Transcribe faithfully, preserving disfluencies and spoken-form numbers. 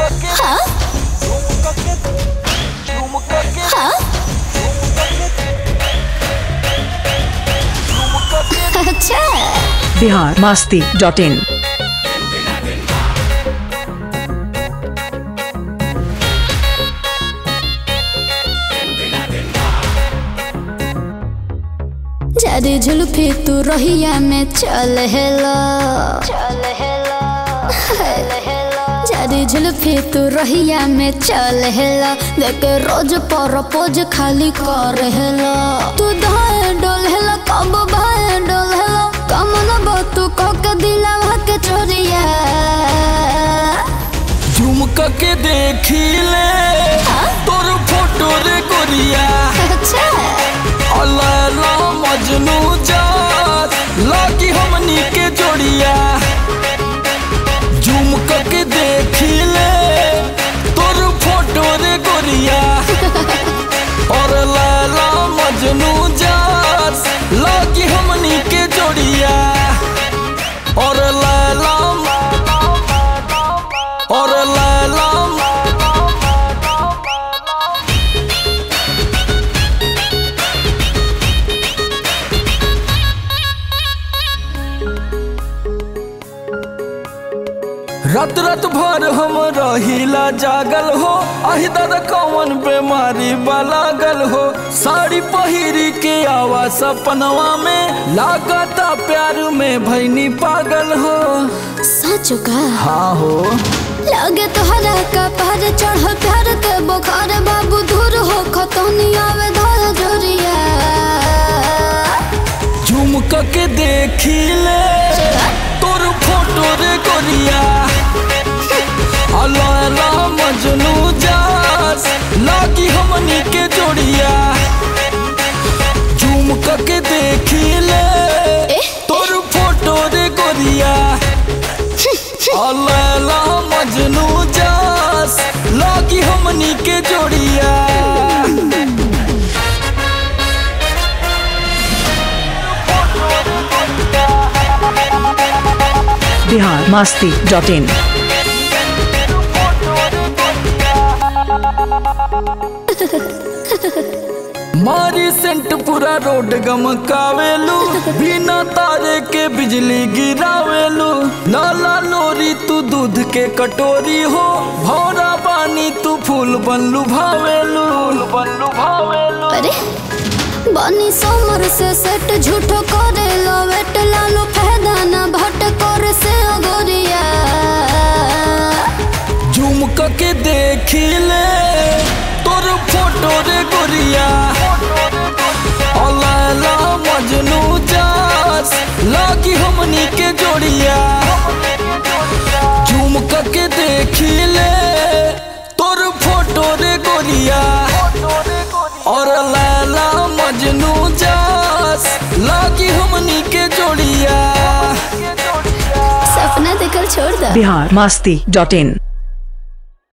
हाँ? हाँ? अच्छा बिहार मस्ती डॉट इन। जारी झुलफी तू रहिया में चल हेला चल हेला जारी झुलफी तू रहिया में चल हेला देखे रोज पर पोज खाली कर हेला तू धाए डोल हेला कब भाए डोल हेला कमन तू कक दिलावा के चोरिया झुमका के देखी ले तोर फोटो रे गोरिया। अच्छा अल्लाह मजनू जात लागी हमनी के जोड़िया। झुमका के देखी ले तोर फोटो रे गोरिया। और लैला मजनू जात लागी हमनी के जोड़िया। और लैला और लैला रात रात भर हम रहिला जागल हो आही दादा कौन बीमारी लागल हो। साड़ी पहिरी के आवा सपनवा में लागता प्यार में भैनी पागल हो। सच का हाँ हो लागे तोहरा का पार चढ़ प्यार के बुखार बाबू दूर हो खतौनी आवे धार जोरिया। झुमका के देखी ले तोर फोटो रे गोरिया। अल्लाह मजनू जास लागी हमनी के जोड़िया। झुमका के देखी ले तोर फोटो रे गोरिया। अल्लाह मजनू जास लागी हमनी के जोड़िया। Bihar Masti dot in. मारी सेंट पूरा रोड गमकावेलू बिना तारे के बिजली गिरावेलू। लाला लोरी तू दूध के कटोरी हो भौरा पानी तू फूल बनलू भावेलू बनलू भावेलू। अरे बनी सोमर से सेट झूठो करे लो वेट लालो फायदा ना भट कर से गोरिया। झुमका के देखी ले तोर फोटो रे गोरिया। अल्लाह मजनू जास लागी हमनी के जोड़िया। झुमका के देखी ले तोर फोटो रे गोरिया। और लैला मजनू जास लागी हमनी के जोड़िया। सपना देखल छोड़ दा। बिहार मस्ती डॉट इन।